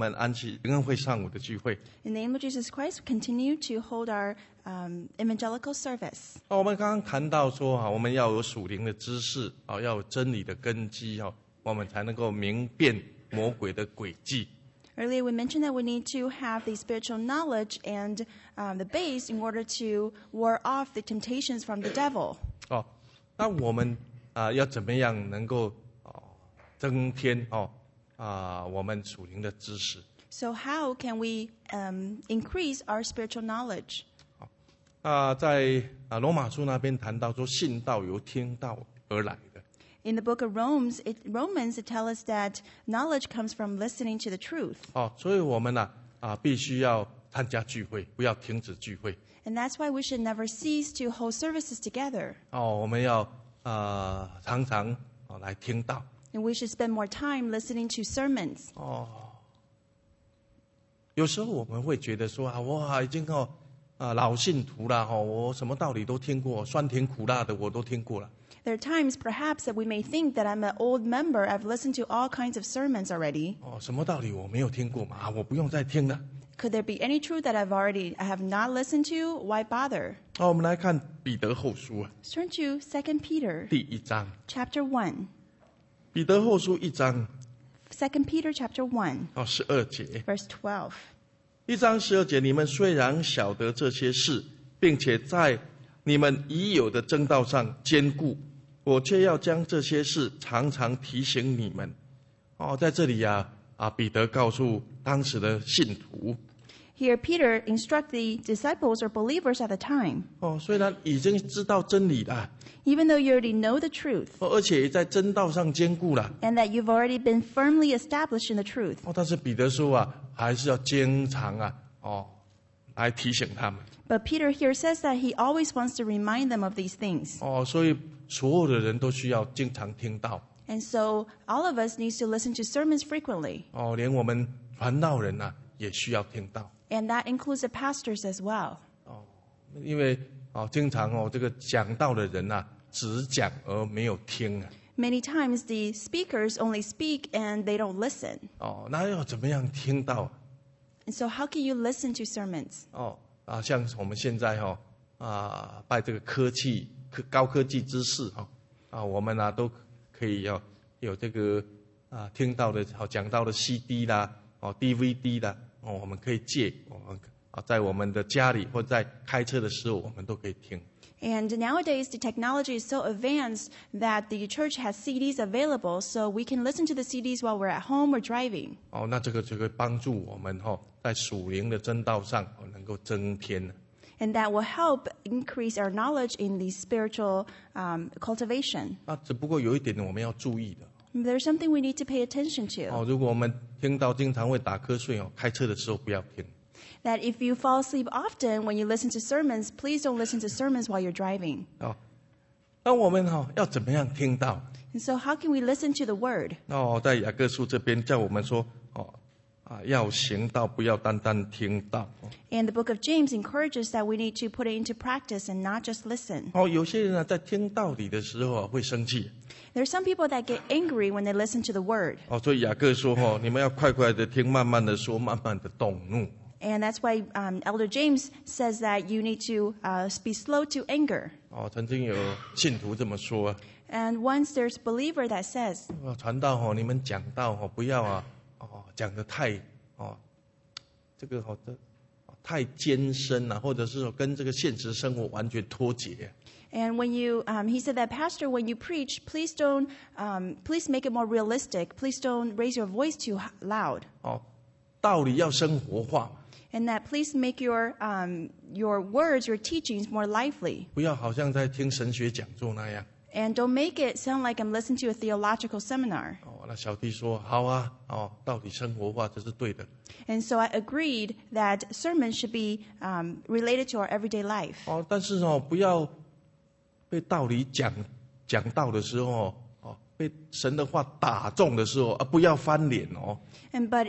们安息灵恩会上午的聚会。 In the name of Jesus Christ, we continue to hold our evangelical service. 我们刚刚谈到说我们要有属灵的知识要有真理的根基我们才能够明辨魔鬼的诡计。 Earlier, we mentioned that we need to have the spiritual knowledge and the base in order to ward off the temptations from the devil. 那我们要怎么样能够增添我们属灵的知识？ So how can we increase our spiritual knowledge? 在罗马书那边谈到说，信道由听道而来的。 In the book of Romans, it tells us that knowledge comes from listening to the truth. 所以我们必须要参加聚会，不要停止聚会。 And that's why we should never cease to hold services together. 我们要常常来听道。 And we should spend more time listening to sermons. 有时候我们会觉得说我已经老信徒了我什么道理都听过，酸甜苦辣的我都听过了。 There are times, perhaps, that we may think that I'm an old member. I've listened to all kinds of sermons already. 什么道理我没有听过嘛？我不用再听了。 Could there be any truth that I have not listened to? Why bother? 我们来看彼得后书 Let's turn to 2 Peter 第1章。 chapter 1. 彼得后书1章 2 Peter chapter 1, 12节。 verse 12. 1章12节，你们虽然晓得这些事，并且在你们已有的真道上坚固，我却要将这些事常常提醒你们。在这里彼得告诉当时的信徒， Here, Peter instructs the disciples or believers at the time. 虽然已经知道真理了， Even though you already know the truth, 而且也在真道上坚固了， and that you've already been firmly established in the truth. 但是彼得说还是要经常来提醒他们。 But Peter here says that he always wants to remind them of these things. 所以所有的人都需要经常听到。 And so all of us need to listen to sermons frequently. 连我们传道人也需要听到。 And that includes the pastors as well. 因为经常这个讲道的人只讲而没有听。 Many times the speakers only speak and they don't listen. 那要怎么样听到？ And so how can you listen to sermons? 像我们现在拜这个高科技知识我们都可以有这个听到的讲到的 CD 啦DVD 啦我们可以借在我们的家里或在开车的时候我们都可以听。 And nowadays the technology is so advanced that the church has CDs available, so we can listen to the CDs while we're at home or driving. 那这个就会帮助我们在属灵的真道上能够增添。 And that will help increase our knowledge in the spiritual cultivation. 只不过有一点我们要注意的。 There's something we need to pay attention to. 如果我们听到经常会打瞌睡开车的时候不要听。 That if you fall asleep often when you listen to sermons, please don't listen to sermons while you're driving. 那我们要怎么样听到？ And so how can we listen to the word? 在雅各书这边叫我们说要行道，不要单单听到。 And the book of James encourages that we need to put it into practice and not just listen. 有些人在听道理的时候会生气。 There are some people that get angry when they listen to the word. 所以雅各说你们要快快的听，慢慢的说，慢慢的动怒。 And that's why Elder James says that you need to be slow to anger. 曾经有信徒这么说。 And once there's a believer that says, 传道你们讲道不要讲得太这个太艰深了，或者是说跟这个现实生活完全脱节。 And when you, he said that, Pastor, when you preach, please make it more realistic. Please don't raise your voice too loud. 道理要生活化。 And that please make your words, your teachings more lively. 不要好像在听神学讲座那样。 And don't make it sound like I'm listening to a theological seminar. 那小弟说好道理生活化这是对的。 And so I agreed that sermons should be related to our everyday life. 但是不要被道理讲道的时候被神的话打中的时候不要翻脸 But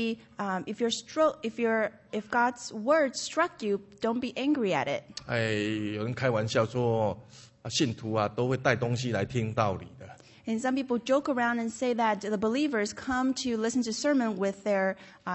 if God's word struck you, don't be angry at it. 有人开玩笑说信徒都会带东西来听道理的。 And some people joke around and say that the believers come to listen to sermon with their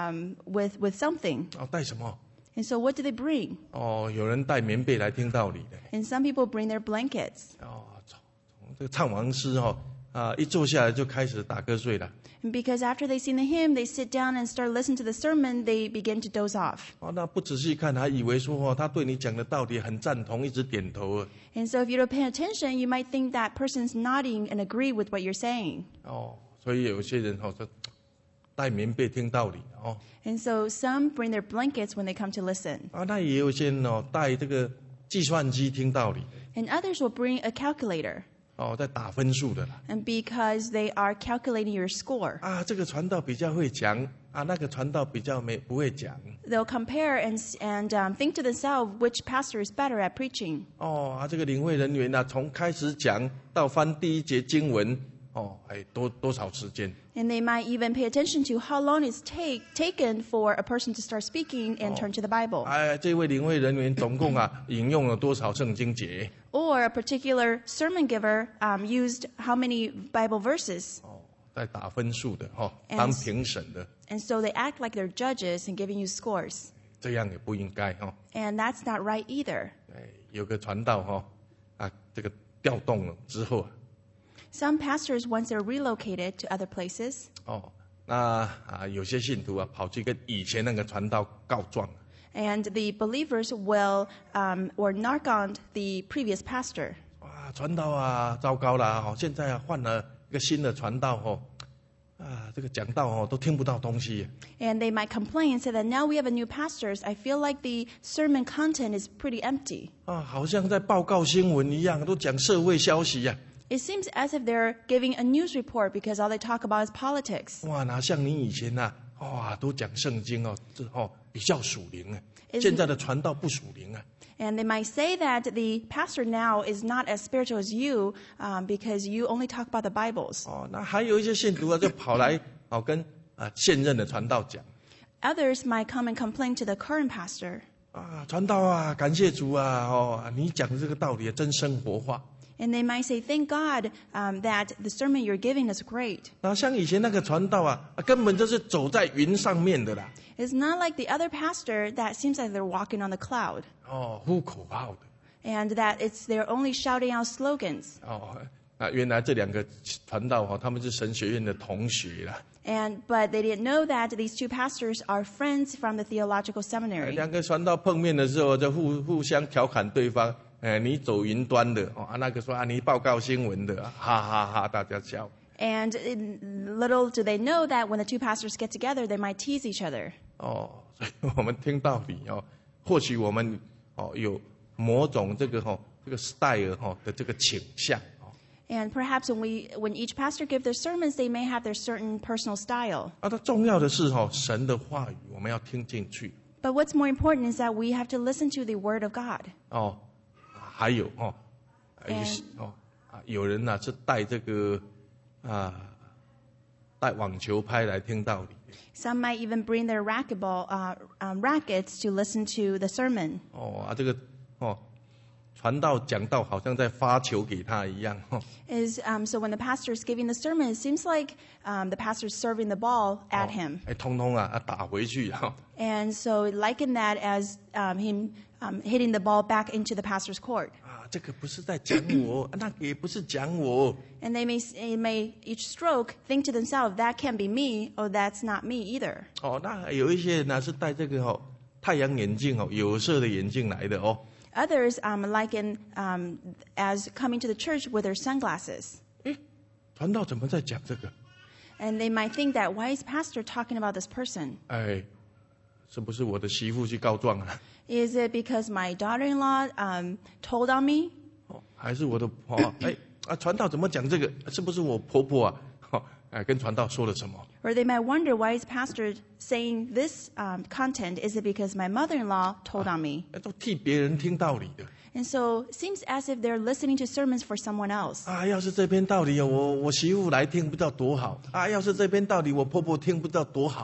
with something. 带什么？ And so what do they bring? 有人带棉被来听道理的。 And some people bring their blankets. 从这个唱完诗一坐下来就开始打瞌睡了。 And because after they sing the hymn, they sit down and start listening to the sermon, they begin to doze off. 那不仔细看，还以为说他对你讲的道理很赞同，一直点头。 And so if you don't pay attention, you might think that person's nodding and agree with what you're saying. 所以有些人就带棉被听道理。 And so some bring their blankets when they come to listen. 那也有些人带这个计算机听道理。 And others will bring a calculator. 在打分数的啦。 And because they are calculating your score. 这个传道比较会讲，那个传道比较不会讲。 They'll compare and think to themselves which pastor is better at preaching. 这个领会人员从开始讲到翻第一节经文，多少时间？ And they might even pay attention to how long it's taken for a person to start speaking and turn to the Bible. 这位领会人员总共引用了多少圣经节？ Or a particular sermon giver used how many Bible verses. 在打分数的当评审的。 And so they act like they're judges and giving you scores. 这样也不应该 And that's not right either. 有个传道这个调动了之后。 Some pastors, once they're relocated to other places, 那有些信徒跑去跟以前那个传道告状。 and the believers will or knock on the previous pastor. 传道糟糕了现在换了一个新的传道这个讲道都听不到东西。 And they might complain and say that now we have a new pastor. I feel like the sermon content is pretty empty. 好像在报告新闻一样，都讲社会消息。 It seems as if they're giving a news report because all they talk about is politics. 哪像你以前都讲圣经比较属灵现在的传道不属灵。 And they might say that the pastor now is not as spiritual as you because you only talk about the Bibles. 那还有一些信徒就跑来跟现任的传道讲。 Others might come and complain to the current pastor. 传道感谢主你讲的这个道理真生活化。 And they might say, thank God that the sermon you're giving is great. 像以前那个传道根本就是走在云上面的啦。 It's not like the other pastor that seems like they're walking on the cloud. 呼口号的。 And that they're only shouting out slogans. 原来这两个传道他们是神学院的同学啦。 But they didn't know that these two pastors are friends from the theological seminary. 两个传道碰面的时候就互相调侃对方。 你走云端的那个说你报告新闻的，哈哈哈，大家笑。 And little do they know that when the two pastors get together, they might tease each other. 所以我们听道理或许我们有某种这个 style 的这个倾向。 And perhaps when each pastor gives their sermons, they may have their certain personal style. 它重要的是神的话语我们要听进去。 But what's more important is that we have to listen to the word of God. 还有有人是带这个带网球拍来听道理。 Some might even bring their rackets to listen to the sermon. 这个传道讲道好像在发球给他一样。 So when the pastor is giving the sermon, it seems like the pastor is serving the ball at him. 通通打回去。 And so liken that as him hitting the ball back into the pastor's court. 这个不是在讲我，那个也不是讲我。 And they may each stroke think to themselves, that can't be me, or that's not me either. 那有一些人是戴这个太阳眼镜有色的眼镜来的。 Others liken as coming to the church with their sunglasses. 传道怎么在讲这个？ And they might think that, why is pastor talking about this person? 是不是我的媳妇去告状啊？ Is it because my daughter-in-law told on me? 还是我的传道怎么讲这个？是不是我婆婆跟传道说了什么？ Or they might wonder, why is pastor saying this content? Is it because my mother-in-law told on me? 都替别人听道理的。 And so it seems as if they're listening to sermons for someone else. 要是这篇道理我媳妇来听不知道多好。要是这篇道理我婆婆听不知道多好。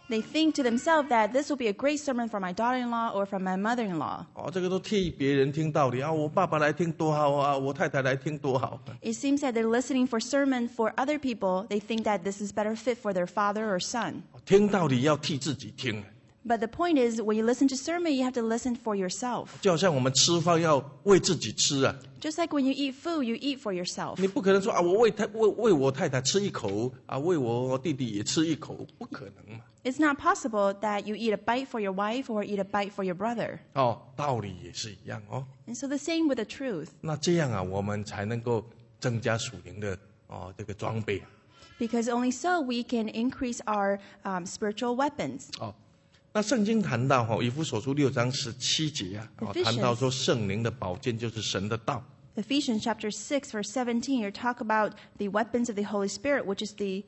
They think to themselves that this will be a great sermon from my daughter-in-law or from my mother-in-law. 这个都替别人听道理啊，我爸爸来听多好啊，我太太来听多好。 It seems that they're listening for sermon for other people. They think that this is better fit for their father or son. 听道理要替自己听， But the point is, when you listen to sermon, you have to listen for yourself. 就好像我们吃饭要为自己吃啊， Just like when you eat food, you eat for yourself. 你不可能说啊，我为我太太吃一口啊，为我弟弟也吃一口，不可能嘛。 It's not possible that you eat a bite for your wife or eat a bite for your brother. 道理也是一样哦。 And so the same with the truth. 那这样啊，我们才能够增加属灵的这个装备。 Because only so we can increase our spiritual weapons. 那圣经谈到以弗所书6章17节啊，谈到说圣灵的宝剑就是神的道。 Ephesians chapter 6, verse 17, you talk about the weapons of the Holy Spirit, which is the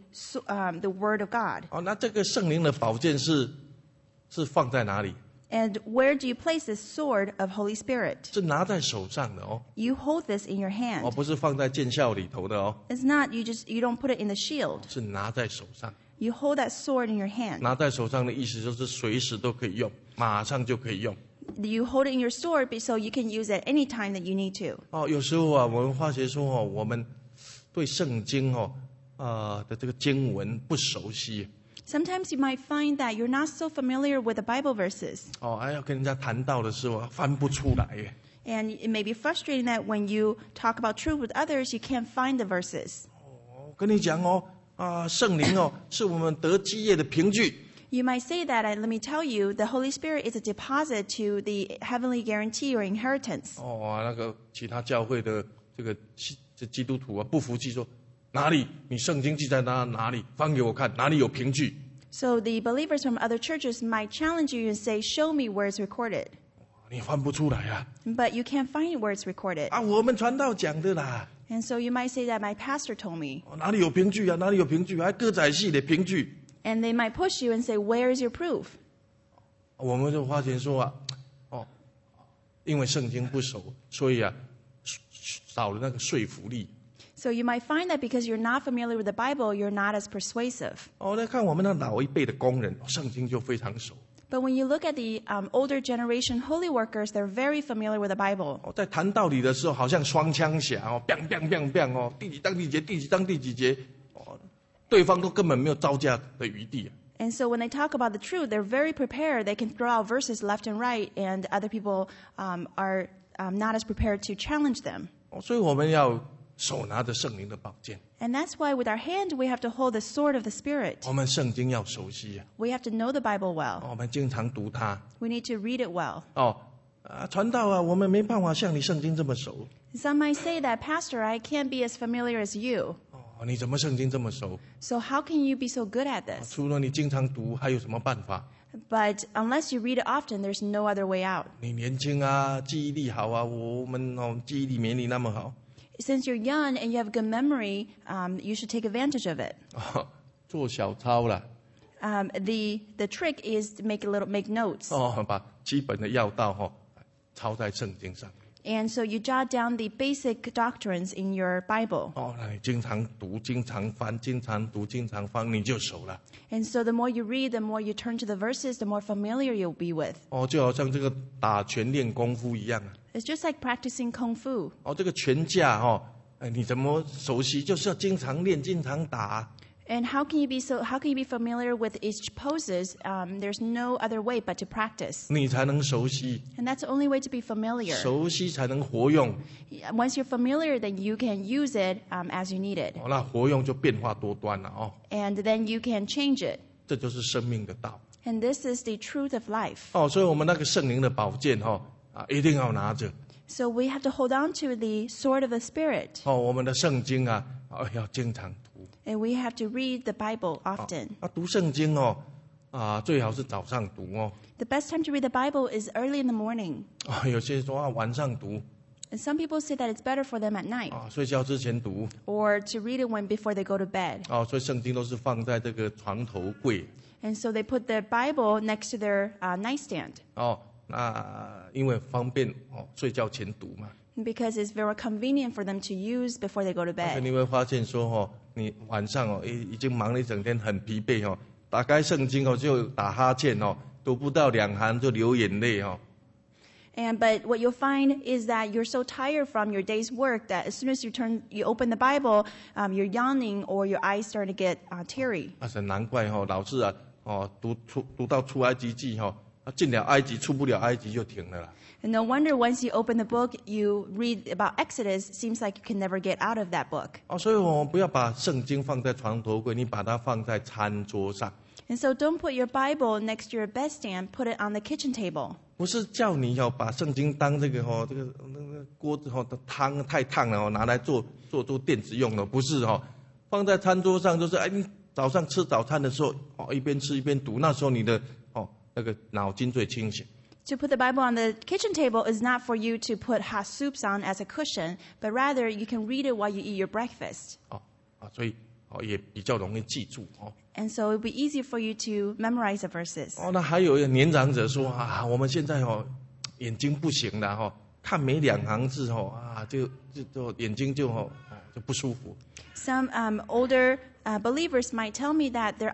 Word of God. 那这个圣灵的宝剑是放在哪里？ And where do you place this sword of Holy Spirit? 是拿在手上的哦。 You hold this in your hand. 不是放在剑鞘里头的哦。 It's not, you don't put it in the shield. 是拿在手上。 You hold that sword in your hand. 拿在手上的意思就是随时都可以用，马上就可以用。 You hold it in your sword so you can use it any time that you need to. 有时候啊，我们发觉说我们对圣经的这个经文不熟悉。 Sometimes you might find that you're not so familiar with the Bible verses. 要跟人家谈到的时候翻不出来耶。 And it may be frustrating that when you talk about truth with others, you can't find the verses. 跟你讲圣灵是我们得基业的凭据。 You might say that, and let me tell you, the Holy Spirit is a deposit to the heavenly guarantee or inheritance. 那个其他教会的这个基督徒不服气说，哪里你圣经记在哪里？翻给我看，哪里有凭据？ So the believers from other churches might challenge you and say, show me where it's recorded. 你翻不出来啊。 But you can't find where it's recorded. 我们传道讲的啦。 And so you might say that my pastor told me. 哪里有凭据啊？哪里有凭据？还歌仔戏的凭据。 And they might push you and say, where is your proof? 我们就发现说因为圣经不熟，所以少了那个说服力。 So you might find that because you're not familiar with the Bible, you're not as persuasive. 来看我们那老一辈的工人，圣经就非常熟。 But when you look at the older generation holy workers, they're very familiar with the Bible. 在谈道理的时候，好像双枪侠，bang bang bang bang 第几章第几节，第几章第几节，对方都根本没有招架的余地。 And so when they talk about the truth, they're very prepared. They can throw out verses left and right, and other people are not as prepared to challenge them. 所以我们要手拿着圣灵的宝剑。 And that's why with our hand, we have to hold the sword of the Spirit. 我们圣经要熟悉。 We have to know the Bible well. 我们经常读它。 We need to read it well. 传道我们没办法像你圣经这么熟。 Some might say that, Pastor, I can't be as familiar as you. 你怎么圣经这么熟？ So how can you be so good at this? 除了你经常读，还有什么办法？ But unless you read it often, there's no other way out. 你年轻啊，记忆力好啊，我们记忆力没你那么好。 Since you're young and you have good memory, you should take advantage of it. 做小抄啦。 The trick is to make notes. 把基本的要道抄在圣经上。 And so you jot down the basic doctrines in your Bible. 那你经常读，经常翻，经常读，经常翻，你就熟了。 And so the more you read, the more you turn to the verses, the more familiar you'll be with. 就好像这个打拳练功夫一样啊。 It's just like practicing kung fu. 这个拳架你怎么熟悉？就是要经常练，经常打。 And how can you be familiar with each poses? There's no other way but to practice. 你才能熟悉。 And that's the only way to be familiar. 熟悉才能活用。 Once you're familiar, then you can use it as you need it. 那活用就变化多端了 And then you can change it. 这就是生命的道。 And this is the truth of life. 所以我们那个圣灵的宝剑一定要拿着。 So we have to hold on to the sword of the Spirit. 我们的圣经要经常读。 And we have to read the Bible often. 读圣经最好是早上读 The best time to read the Bible is early in the morning. 有些说晚上读。 And some people say that it's better for them at night. 睡觉之前读。 Or to read it before they go to bed. 所以圣经都是放在这个床头柜。 And so they put the Bible next to their nightstand. 那因为方便睡觉前读嘛。 Because it's very convenient for them to use before they go to 所以 bed. 你会发现说你晚上已经忙了一整天很疲惫打开圣经哦就打哈欠哦，读不到2行就流眼泪哦。 But what you'll find is that you're so tired from your day's work that as soon as you open the Bible, you're yawning or your eyes start to get teary. 是难怪哦，老是啊读到出埃及记哦，进了埃及出不了埃及就停了啦。 And no wonder once you open the book, you read about Exodus, seems like you can never get out of that book. 所以我们不要把圣经放在床头柜，你把它放在餐桌上。 And so don't put your Bible next to your bedstand, put it on the kitchen table. 不是叫你把圣经当这个锅子的汤太烫了拿来做电子用的，不是放在餐桌上就是你早上吃早餐的时候一边吃一边读，那时候你的那个脑筋最清醒。 To put the Bible on the kitchen table is not for you to put hot soups on as a cushion, but rather you can read it while you eat your breakfast. 所以也比较容易记住 And so it will be easier for you to memorize the verses. 那还有年长者说我们现在眼睛不行了看没2行字就眼睛就不舒服。 Some older believers might tell me that their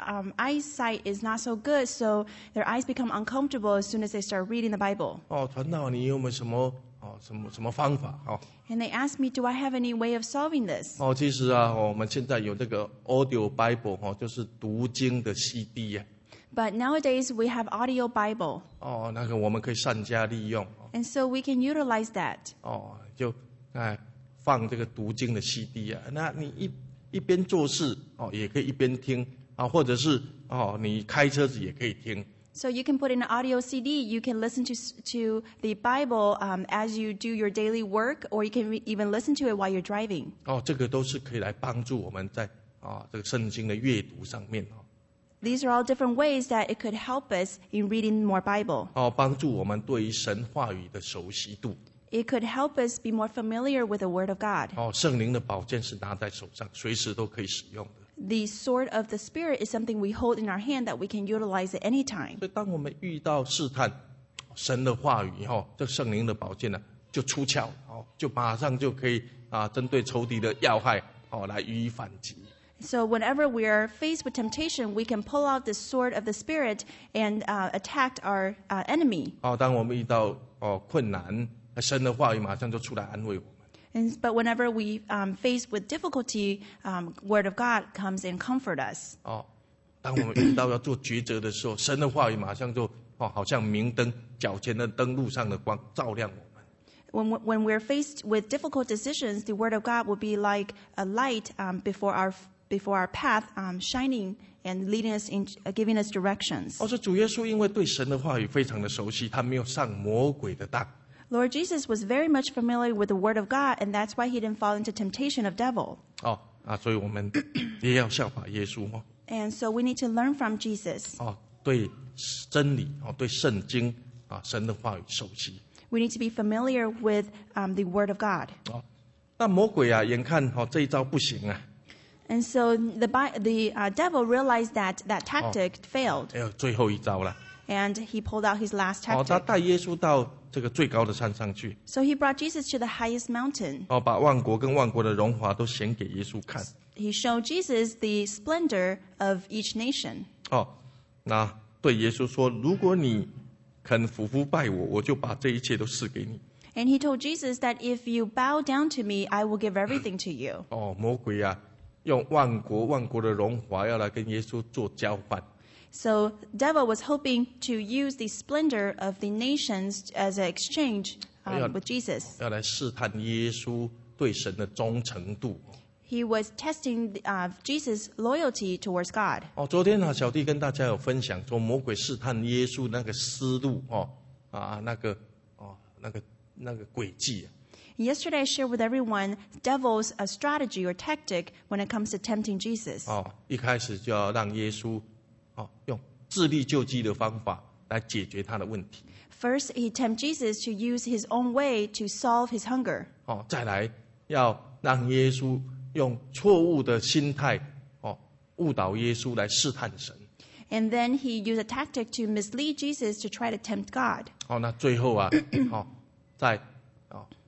eyesight is not so good, so their eyes become uncomfortable as soon as they start reading the Bible. 传道你有没有什么方法 And they ask me, do I have any way of solving this? 其实我们现在有这个 Audio Bible 就是读经的 CD But nowadays we have audio Bible. 那个我们可以善加利用 And so we can utilize that. 就放这个读经的 CD 那你一边做事也可以一边听或者是你开车子也可以听。 So you can put in an audio CD. You can listen to the Bible as you do your daily work, or you can even listen to it while you're driving. 这个都是可以来帮助我们在这个圣经的阅读上面 These are all different ways that it could help us in reading more Bible. 帮助我们对于神话语的熟悉度。 It could help us be more familiar with the Word of God. 圣灵的宝剑是拿在手上，随时都可以使用的。 The sword of the Spirit is something we hold in our hand that we can utilize at any time. 所以当我们遇到试探，神的话语这圣灵的宝剑呢就出鞘就马上就可以针对仇敌的要害来予以反击。 So whenever we are faced with temptation, we can pull out the sword of the Spirit and attack our enemy. 当我们遇到困难，神的话语马上就出来安慰我们。 But whenever we faced with difficulty, Word of God comes and comfort us. 当我们遇到要做抉择的时候，神的话语马上就好像明灯，脚前的灯路上的光，照亮我们。 When we're faced with difficult decisions, the Word of God will be like a light before our path, shining and leading us in, giving us directions. 所以主耶稣因为对神的话语非常的熟悉，他没有上魔鬼的当。 Lord Jesus was very much familiar with the Word of God, and that's why he didn't fall into temptation of devil. 所以我们也要效法耶稣 And so we need to learn from Jesus. 对真理对圣经神的话语熟悉。 We need to be familiar with the Word of God. 那魔鬼眼看这一招不行 And so the devil realized that tactic failed. 最后一招了。 And he pulled out his last 他 tactic. 带耶稣到这个最高的山上去。 So he brought Jesus to the highest mountain. 把万国跟万国的荣华都显给耶稣看。 He showed Jesus the splendor of each nation. 那对耶稣说：“如果你肯俯伏拜我，我就把这一切都赐给你。” And he told Jesus that if you bow down to me, I will give everything to you. 魔鬼用万国的荣华要来跟耶稣做交换。 So devil was hoping to use the splendor of the nations as an exchange with Jesus. 要来试探耶稣对神的忠诚度。 He was testing Jesus' loyalty towards God. 昨天小弟跟大家有分享说，魔鬼试探耶稣那个思路那个诡计。 Yesterday I shared with everyone devil's strategy or tactic when it comes to tempting Jesus. 一开始就要让耶稣用自力救济的方法来解决他的问题。 First, he tempted Jesus to use his own way to solve his hunger. 再来要让耶稣用错误的心态误导耶稣来试探神。 And then he used a tactic to mislead Jesus to try to tempt God. 那最后在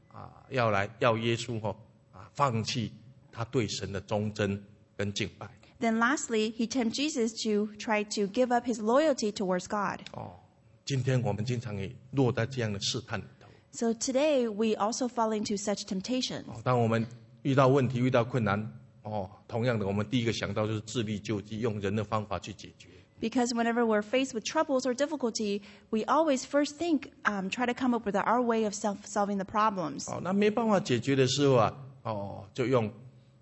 要耶稣放弃他对神的忠贞跟敬拜。 Then lastly, he tempted Jesus to try to give up his loyalty towards God. 今天我们经常也落在这样的试探里头。 So today, we also fall into such temptations. 当我们遇到问题、遇到困难，同样的，我们第一个想到就是自力救济，用人的方法去解决。 Because whenever we're faced with troubles or difficulty, we always first think, try to come up with our way of solving the problems. 那没办法解决的时候啊，就用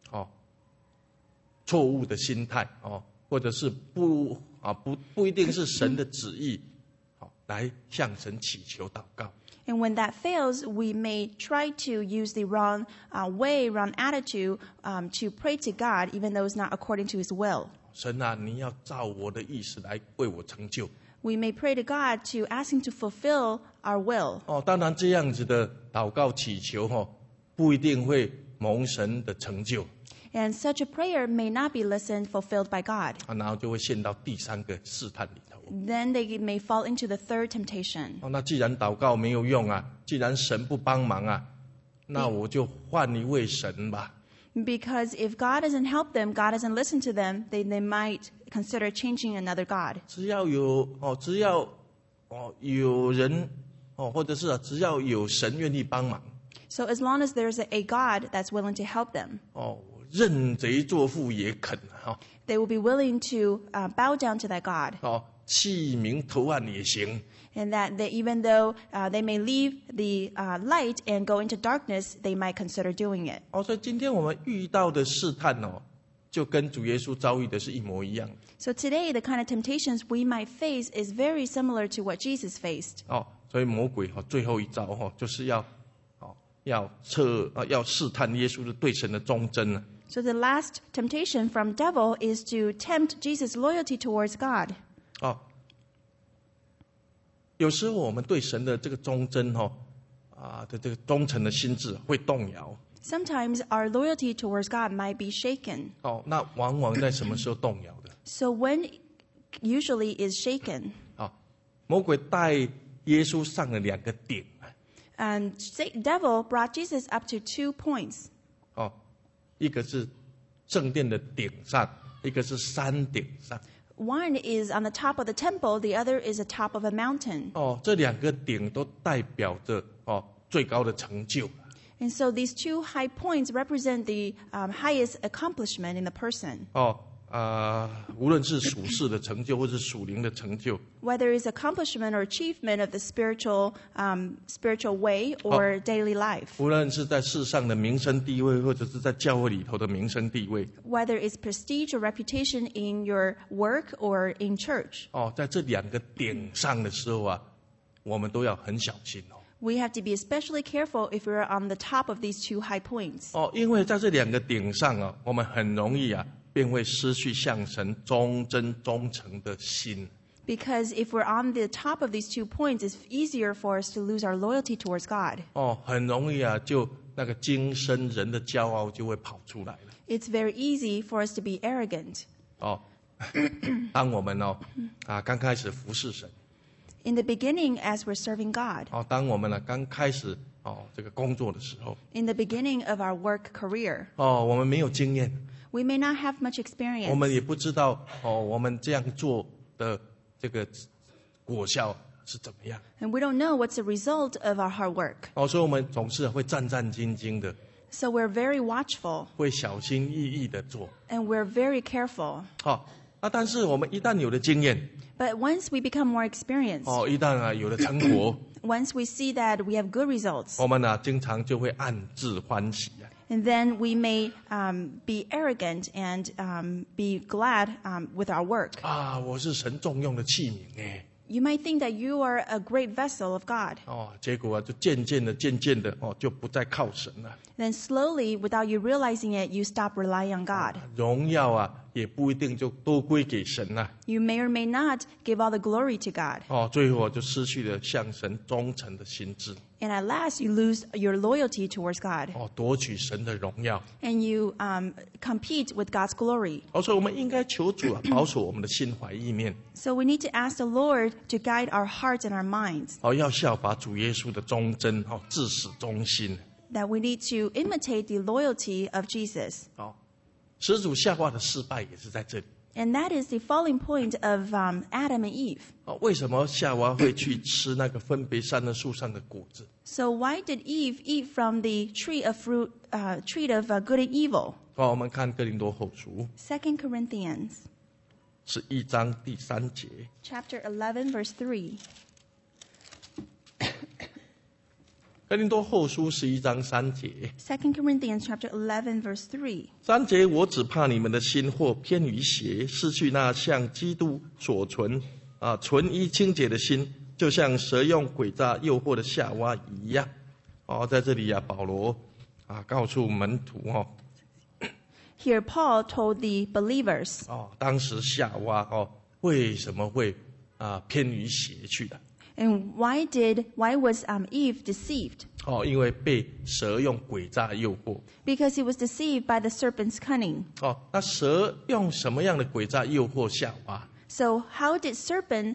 错误的心态或者是不一定是神的旨意，来向神祈求祷告。 And when that fails, we may try to use the wrong way, wrong attitude to pray to God, even though it's not according to his will. 神啊，你要照我的意思来为我成就。 We may pray to God to ask him to fulfill our will. 当然这样子的祷告祈求不一定会蒙神的成就。 And such a prayer may not be listened, fulfilled by God. 然后就会陷到第三个试探里头。 Then they may fall into the third temptation. 那既然祷告没有用啊，既然神不帮忙啊，那我就换一位神吧。 Because if God doesn't help them, God doesn't listen to them, they might consider changing another God. 只要有人或者是只要有神愿意帮忙 So as long as there's a God that's willing to help them, 认贼作父也肯 they will be willing to bow down to that God. 弃明投暗也行。 And that even though they may leave the light and go into darkness, they might consider doing it. 所以今天我们遇到的试探就跟主耶稣遭遇的是一模一样。 So today, the kind of temptations we might face is very similar to what Jesus faced. 所以魔鬼最后一招就是要试探耶稣的对神的忠贞。 So the last temptation from devil is to tempt Jesus' loyalty towards God. 有时候我们对神的这个忠贞的这个忠诚的心智会动摇。 Sometimes our loyalty towards God might be shaken. 那往往在什么时候动摇的？ So when usually is shaken. 魔鬼带耶稣上了2个顶。 And devil brought Jesus up to 2 points. 一个是圣殿的顶上，一个是山顶上。 One is on the top of the temple, the other is atop of a mountain. 这2个顶都代表着最高的成就。 And so these 2 high points represent the highest accomplishment in the person. 无论是属世的成就，或是属灵的成就。 Whether it's accomplishment or achievement of the spiritual way or daily life. 无论是在世上的名声地位，或者是在教会里头的名声地位。 Whether it's prestige or reputation in your work or in church. 在这2个顶上的时候啊，我们都要很小心。 We have to be especially careful if we're on the top of these 2 high points. 因为在这2个顶上我们很容易便会失去向神忠贞忠诚的心。 Because if we're on the top of these 2 points, it's easier for us to lose our loyalty towards God. 很容易就那个今生人的骄傲就会跑出来了。 It's very easy for us to be arrogant. 当我们刚开始服侍神。 In the beginning, as we're serving God. 当我们刚开始这个工作的时候。 In the beginning of our work career. 我们没有经验。 We may not have much experience. 我们也不知道我们这样做的这个果效是怎么样。 And we don't know what's the result of our hard work. 所以我们总是会战战兢兢的。 So we're very watchful. 会小心翼翼的做。 And we're very careful. 但是我们一旦有了经验。 But once we become more experienced. 一旦有了成果。 Once we see that we have good results. 我们经常就会暗自欢喜。 And then we may be arrogant and be glad with our work. 我是神重用的器皿。 You might think that you are a great vessel of God. 结果就渐渐的就不再靠神了。 Then slowly, without you realizing it, you stop relying on God. 荣耀也不一定就都归给神了。 You may or may not give all the glory to God. 最后就失去了向神忠诚的心志。 And at last, you lose your loyalty towards God. 夺取神的荣耀。 And you compete with God's glory. 所以我们应该求主保守我们的心怀意念。 So we need to ask the Lord to guide our hearts and our minds. 要效法主耶稣的忠贞，至死忠心。 That we need to imitate the loyalty of Jesus. 始祖夏娃的失败也是在这里。 And that is the falling point of Adam and Eve. 为什么夏娃会去吃那个分别善恶树上的果子？ So why did Eve eat from the tree of good and evil? 我们看哥林多后书 2 Corinthians 11章第3节。 chapter 11, verse 3. 哥林多后书11章3节。 2 Corinthians chapter 11, verse 3. 3节，我只怕你们的心或偏于邪，失去那像基督所存纯一清洁的心，就像蛇用诡诈诱惑的夏娃一样。在这里保罗告诉门徒 Here Paul told the believers. 当时夏娃为什么会偏于邪去的？ And why was Eve deceived? 因为被蛇用诡诈诱惑。 Because he was deceived by the serpent's cunning. 那蛇用什么样的诡诈诱惑夏娃？ So how did serpent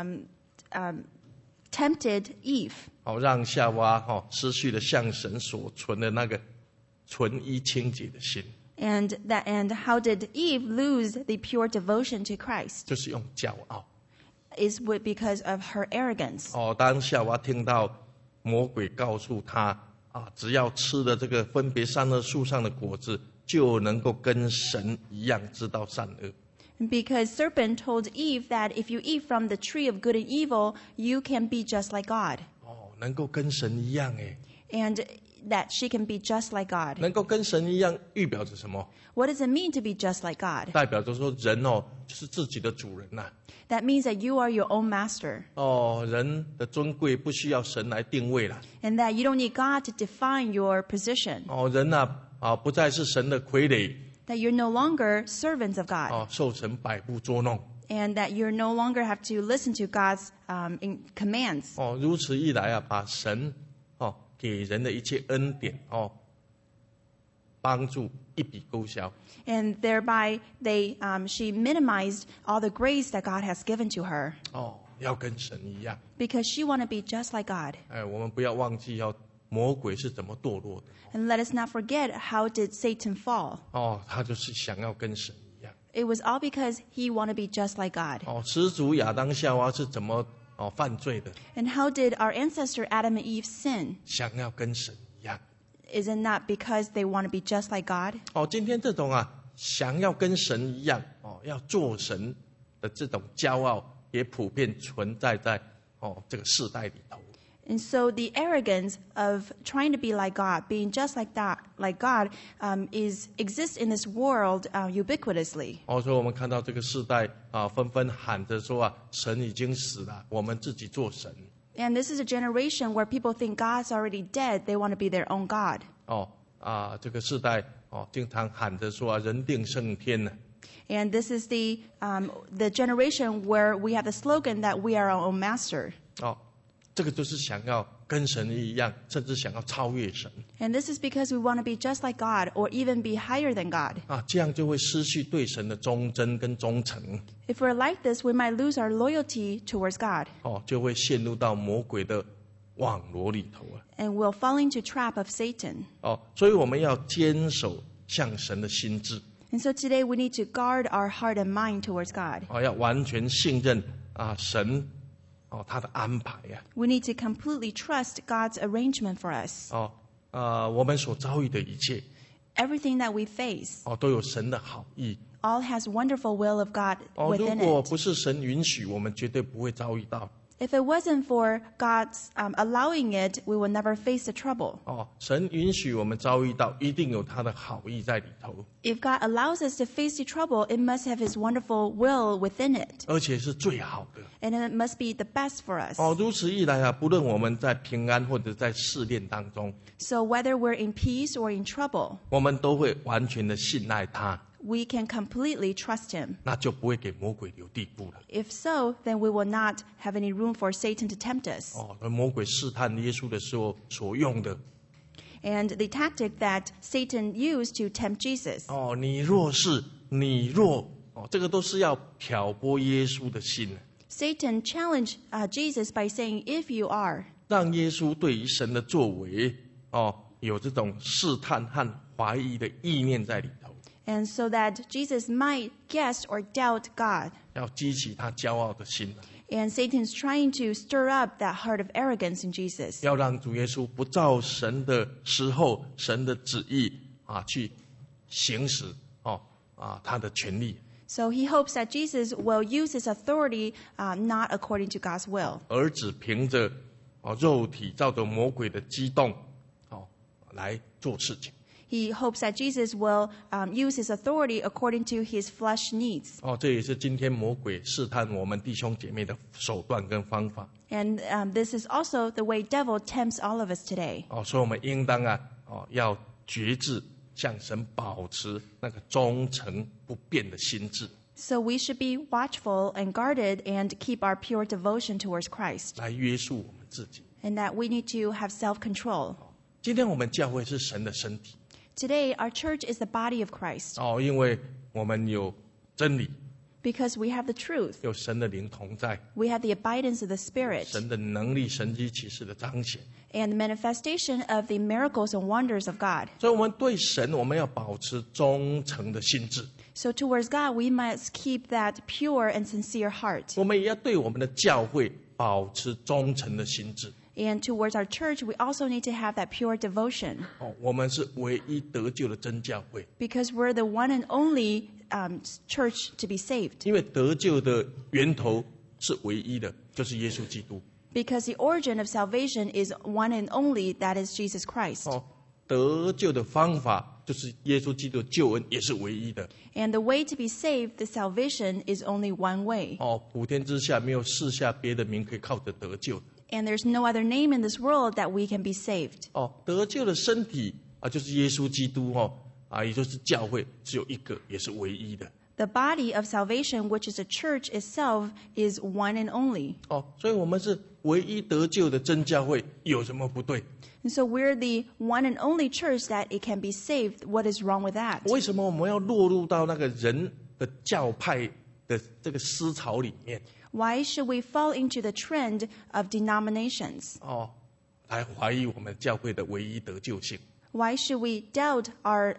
tempted Eve? 让夏娃失去了向神所存的那个纯一清洁的心。 And how did Eve lose the pure devotion to Christ? 就是用骄傲。 Is because of her arrogance. 当夏娃听到魔鬼告诉她只要吃了这个分别善恶树上的果子，就能够跟神一样知道善恶。 Because serpent told Eve that if you eat from the tree of good and evil, you can be just like God. 能够跟神一样 And that she can be just like God. 能够跟神一样，预表着什么？ What does it mean to be just like God? 代表着说人就是自己的主人呐。 That means that you are your own master. 人的尊贵不需要神来定位了。 And that you don't need God to define your position. 人不再是神的傀儡。 That you're no longer servants of God. 受神摆布捉弄。 And that you no longer have to listen to God's commands. 如此一来把神给人的一切恩典帮助一笔勾销。 And thereby she minimized all the grace that God has given to her. 要跟神一样。 Because she wanted to be just like God. 我们不要忘记魔鬼是怎么堕落的。 And let us not forget how did Satan fall. 他就是想要跟神一样。 It was all because he wanted to be just like God. 始祖亚当夏娃是怎么犯罪的？ And how did our ancestor Adam and Eve sin? 想要跟神一样。 Is it not because they want to be just like God? 今天这种想要跟神一样要做神的这种骄傲，也普遍存在在这个世代里头。 And so the arrogance of trying to be like God, being just like God, exists in this world ubiquitously. 所以我们看到这个世代纷纷喊着说神已经死了，我们自己做神。 And this is a generation where people think God's already dead. They want to be their own God. 这个世代经常喊着说人定胜天呢。 And this is the generation where we have the slogan that we are our own master. 这个就是想要跟神一样，甚至想要超越神。 And this is because we want to be just like God or even be higher than God. 这样就会失去对神的忠贞跟忠诚。 If we're like this, we might lose our loyalty towards God. 就会陷入到魔鬼的网罗里头 And we'll fall into trap of Satan. 所以我们要坚守向神的心志。 And so today we need to guard our heart and mind towards God. 要完全信任神他的安排 We need to completely trust God's arrangement for us. 我们所遭遇的一切 Everything that we face 都有神的好意。 all has wonderful will of God 如 within 果 it. 不是神允许，我们绝对不会遭遇到。 If it wasn't for God's allowing it, we would never face the trouble. 神允许我们遭遇到，一定有他的好意在里头， If God allows us to face the trouble, it must have His wonderful will within it. 而且是最好的。 And it must be the best for us. 如此一来不论我们在平安或者在试炼当中， So whether we're in peace or in trouble, 我们都会完全的信赖他， we can completely trust Him. 那就不会给魔鬼留地步了。 If so, then we will not have any room for Satan to tempt us. 而魔鬼试探耶稣的时候所用的， And the tactic that Satan used to tempt Jesus. 你若，这个都是要挑拨耶稣的心， Satan challenged Jesus by saying, if you are, 让耶稣对于神的作为，有这种试探和怀疑的意念在里头。 And so that Jesus might guess or doubt God. 要激起他骄傲的心， And Satan's trying to stir up that heart of arrogance in Jesus. 要让主耶稣不照神的时候、神的旨意去行使他的权利， So he hopes that Jesus will use his authority not according to God's will. 而只凭着肉体照着魔鬼的激动来做事情。 He hopes that Jesus will use his authority according to his flesh needs. 这也是今天魔鬼试探我们弟兄姐妹的手段跟方法。 And this is also the way devil tempts all of us today. 所以我们应当要决志，向神保持那个忠诚不变的心志， So we should be watchful and guarded and keep our pure devotion towards Christ. 来约束我们自己。 And that we need to have self-control. 今天我们教会是神的身体， Today, our church is the body of Christ 因为我们有真理， because we have the truth. 有神的灵同在， We have the abidance of the Spirit 神的能力、神迹奇事的彰显。 and the manifestation of the miracles and wonders of God. 所以我们对神，我们要保持忠诚的心志， So towards God, we must keep that pure and sincere heart. 我们也要对我们的教会保持忠诚的心志。 And towards our church, we also need to have that pure devotion 我们是唯一得救的真教会， because we're the one and only church to be saved. 因为得救的源头是唯一的，就是耶稣基督。 Because the origin of salvation is one and only, that is Jesus Christ. 得救的方法就是耶稣基督的救恩，也是唯一的。 And the way to be saved, the salvation, is only one way. 普天之下没有世下别的名可以靠着得救的。 And there's no other name in this world that we can be saved. 得救的身体就是耶稣基督也就是教会，只有一个，也是唯一的。 The body of salvation, which is the church itself, is one and only. 所以我们是唯一得救的真教会，有什么不对？ And so we're the one and only church that it can be saved. What is wrong with that? 为什么我们要落入到那个人的教派的这个思潮里面？ Why should we fall into the trend of denominations? 来怀疑我们教会的唯一得救性？ Why should we doubt our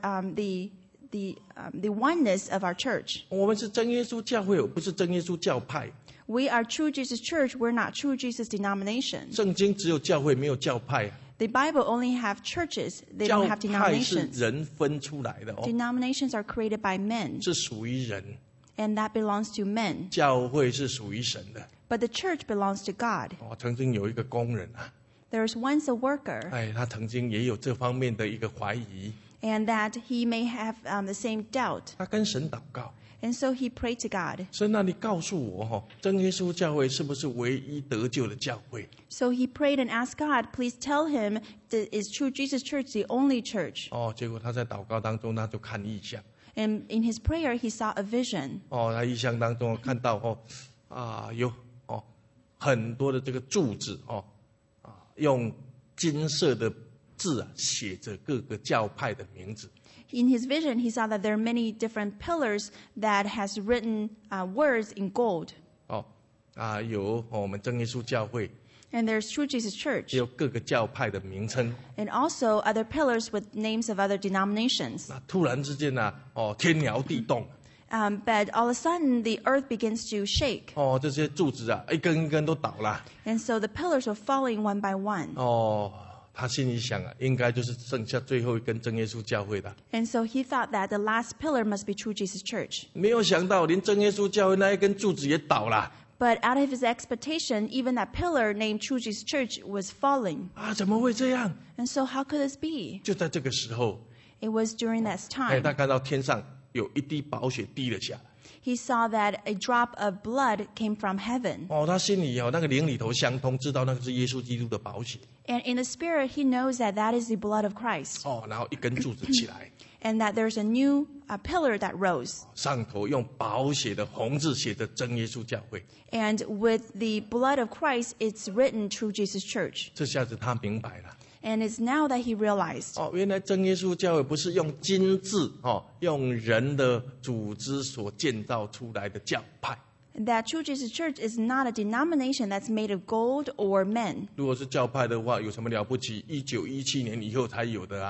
the oneness of our church? 我们是真耶稣教会，不是真耶稣教派。 We are True Jesus Church. We're not True Jesus denomination. 圣经只有教会，没有教派。 The Bible only have churches. They 教 don't have 派是 denominations. 人分出来的 Denominations are created by men, 是属于人。 and that belongs to men. 教会是属于神的。 But the church belongs to God. 曾经有一个工人 There was once a worker, 他曾经也有这方面的一个怀疑， and that he may have the same doubt. 他跟神祷告。 And so he prayed to God. 神，那你告诉我真耶稣教会是不是唯一得救的教会？ So he prayed and asked God, please tell him, is True Jesus Church the only church? 结果他在祷告当中，他就看异象。 And in his prayer, he saw a vision. 他异象当中看到有很多的这个柱子用金色的字写着各个教派的名字。 In his vision, he saw that there are many different pillars that has written words in gold. 有我们真耶稣教会， And there's True Jesus 也 Church. 有各个教派的名称。 And also other pillars with names of other denominations. 那突然之间天摇地动。 But all of a sudden, the earth begins to shake. 这些柱子一根一根都倒了。 And so the pillars were falling one by one. 他心里想应该就是剩下最后一根真耶稣教会的。 And so he thought that the last pillar must be True Jesus Church. 没有想到，连真耶稣教会那一根柱子也倒了。 But out of his expectation, even that pillar named True Jesus Church was falling. 怎么会这样？ And so how could this be? 就在这个时候， It was during that 他 time. 看到天上有一滴宝血滴了下来。 He saw that a drop of blood came from heaven. 他心里那个灵里头相通，知道那个是耶稣基督的宝血。 And in the spirit, he knows that that is the blood of Christ. 然后一根柱子起来， And that there's a new pillar that rose. 上头用宝血的红字写着真耶稣教会。 And with the blood of Christ, it's written True Jesus Church. 这下子他明白了。 And it's now that he realized 原来真耶稣教会不是用金字用人的组织所建造出来的教派。 that True Jesus Church is not a denomination that's made of gold or men. 如果是教派的话，有什么了不起？1917年以后才有的啊。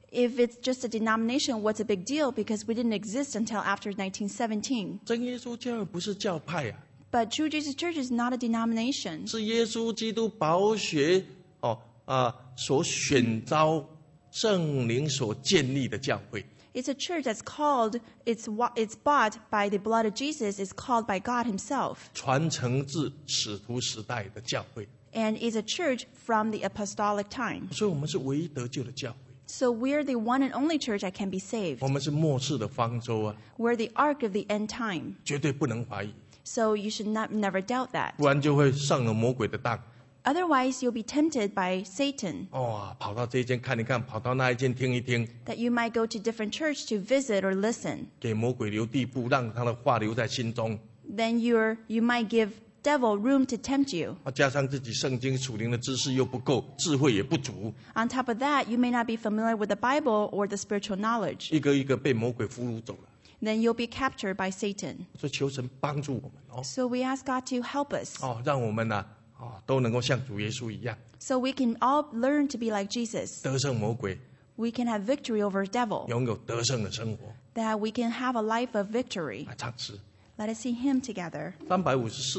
If it's just a denomination, what's a big deal? Because we didn't exist until after 1917. 真耶稣教会不是教派啊， But True Jesus Church is not a denomination. 是耶稣基督宝血所选召圣灵所建立的教会。 It's a church that's called, it's bought by the blood of Jesus, it's called by God himself. 传承自使徒时代的教会， And is a church from the apostolic time. 所以我们是唯一得救的教会， So we're the one and only church that can be saved. 我们是末世的方舟啊， We're the ark of the end time. 绝对不能怀疑， So you should never doubt that. 不然就会上了魔鬼的当。 Otherwise, you'll be tempted by Satan, 跑到这一间看一看，跑到那一间听一听， that you might go to different church to visit or listen. 给魔鬼留地步，让他的话留在心中。 Then you might give devil room to tempt you. 加上自己圣经属灵的知识又不够，智慧也不足， On top of that, you may not be familiar with the Bible or the spiritual knowledge. 一个一个被魔鬼俘虏走了。 Then you'll be captured by Satan. 所以求神帮助我们 So we ask God to help us, 让我们都能够像主耶稣一样， so we can all learn to be like Jesus. 得胜魔鬼， We can have victory over devil, 拥有得胜的生活。 that we can have a life of victory. 来唱诗 Let us sing hymn together. 354。